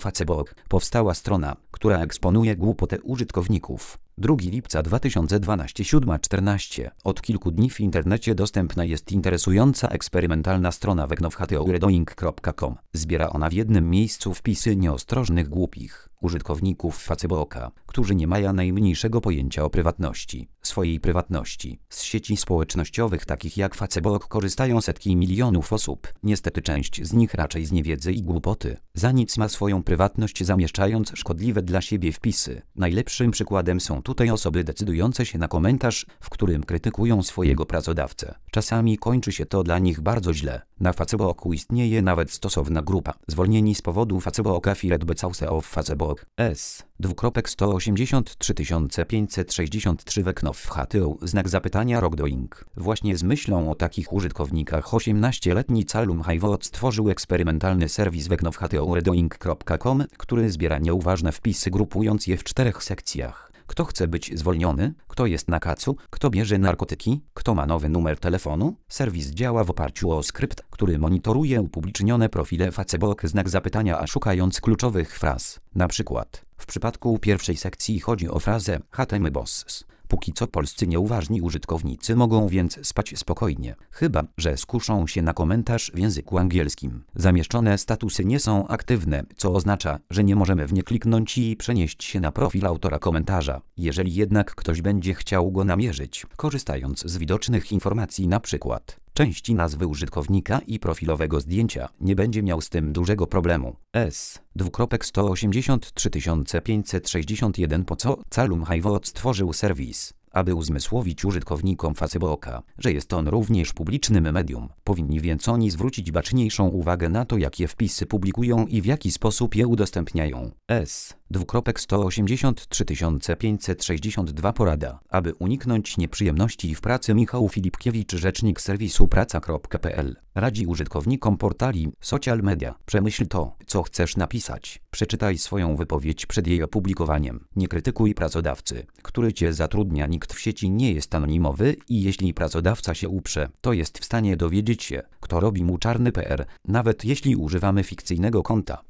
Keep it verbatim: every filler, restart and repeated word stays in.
Facebook. Powstała strona, która eksponuje głupotę użytkowników. drugiego lipca dwa tysiące dwunastego, siódma czternaście. Od kilku dni w internecie dostępna jest interesująca eksperymentalna strona weknowhateoredoing kropka com. Zbiera ona w jednym miejscu wpisy nieostrożnych głupich użytkowników Facebooka, którzy nie mają najmniejszego pojęcia o prywatności, swojej prywatności. Z sieci społecznościowych takich jak Facebook korzystają setki milionów osób. Niestety część z nich raczej z niewiedzy i głupoty za nic ma swoją prywatność, zamieszczając szkodliwe dla siebie wpisy. Najlepszym przykładem są tutaj osoby decydujące się na komentarz, w którym krytykują swojego pracodawcę. Czasami kończy się to dla nich bardzo źle. Na Facebooku istnieje nawet stosowna grupa zwolnieni z powodu Facebooka Fired because of Facebook. S. Dwukropek sto osiemdziesiąt trzy tysiące pięćset sześćdziesiąt trzy weknowhateł znak zapytania rogdoing. Właśnie z myślą o takich użytkownikach osiemnastoletni Calum Haywood stworzył eksperymentalny serwis weknowhateoredoing kropka com, który zbiera nieuważne wpisy, grupując je w czterech sekcjach. Kto chce być zwolniony? Kto jest na kacu? Kto bierze narkotyki? Kto ma nowy numer telefonu? Serwis działa w oparciu o skrypt, który monitoruje upublicznione profile Facebook znak zapytania, a szukając kluczowych fraz. Na przykład, w przypadku pierwszej sekcji chodzi o frazę "Hatemy boss". Póki co polscy nieuważni użytkownicy mogą więc spać spokojnie, chyba że skuszą się na komentarz w języku angielskim. Zamieszczone statusy nie są aktywne, co oznacza, że nie możemy w nie kliknąć i przenieść się na profil autora komentarza. Jeżeli jednak ktoś będzie chciał go namierzyć, korzystając z widocznych informacji, na przykład części nazwy użytkownika i profilowego zdjęcia, nie będzie miał z tym dużego problemu. S. Dwukropek sto osiemdziesiąt trzy tysiące pięćset sześćdziesiąt jeden. Po co Calum Haywood stworzył serwis? Aby uzmysłowić użytkownikom Facebooka, że jest on również publicznym medium. Powinni więc oni zwrócić baczniejszą uwagę na to, jakie wpisy publikują i w jaki sposób je udostępniają. S. Dwukropek sto osiemdziesiąt trzy tysiące pięćset sześćdziesiąt dwa. Porada. Aby uniknąć nieprzyjemności w pracy, Michał Filipkiewicz, rzecznik serwisu praca kropka p l, radzi użytkownikom portali social media: przemyśl to, co chcesz napisać. Przeczytaj swoją wypowiedź przed jej opublikowaniem. Nie krytykuj pracodawcy, który cię zatrudnia. Nikt w sieci nie jest anonimowy i jeśli pracodawca się uprze, to jest w stanie dowiedzieć się, kto robi mu czarny P R, nawet jeśli używamy fikcyjnego konta.